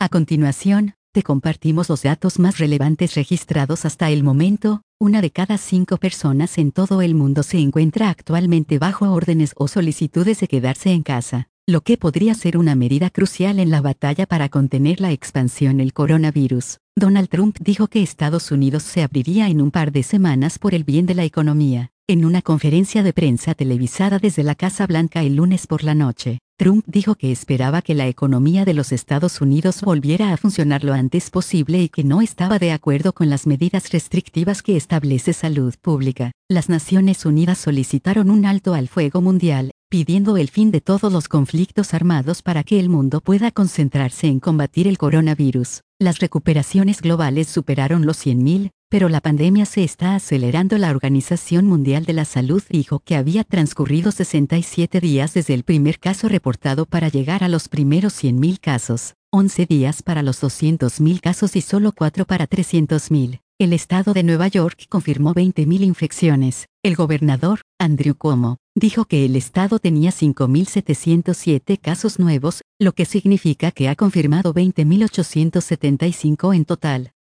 A continuación, te compartimos los datos más relevantes registrados hasta el momento. 1 de cada 5 personas en todo el mundo se encuentra actualmente bajo órdenes o solicitudes de quedarse en casa, lo que podría ser una medida crucial en la batalla para contener la expansión del coronavirus. Donald Trump dijo que Estados Unidos se abriría en un par de semanas por el bien de la economía. En una conferencia de prensa televisada desde la Casa Blanca el lunes por la noche, Trump dijo que esperaba que la economía de los Estados Unidos volviera a funcionar lo antes posible y que no estaba de acuerdo con las medidas restrictivas que establece Salud Pública. Las Naciones Unidas solicitaron un alto al fuego mundial, pidiendo el fin de todos los conflictos armados para que el mundo pueda concentrarse en combatir el coronavirus. Las recuperaciones globales superaron los 100.000, pero la pandemia se está acelerando. La Organización Mundial de la Salud dijo que había transcurrido 67 días desde el primer caso reportado para llegar a los primeros 100.000 casos, 11 días para los 200.000 casos y solo 4 para 300.000. El estado de Nueva York confirmó 20.000 infecciones. El gobernador, Andrew Cuomo, dijo que el estado tenía 5.707 casos nuevos, lo que significa que ha confirmado 20.875 en total.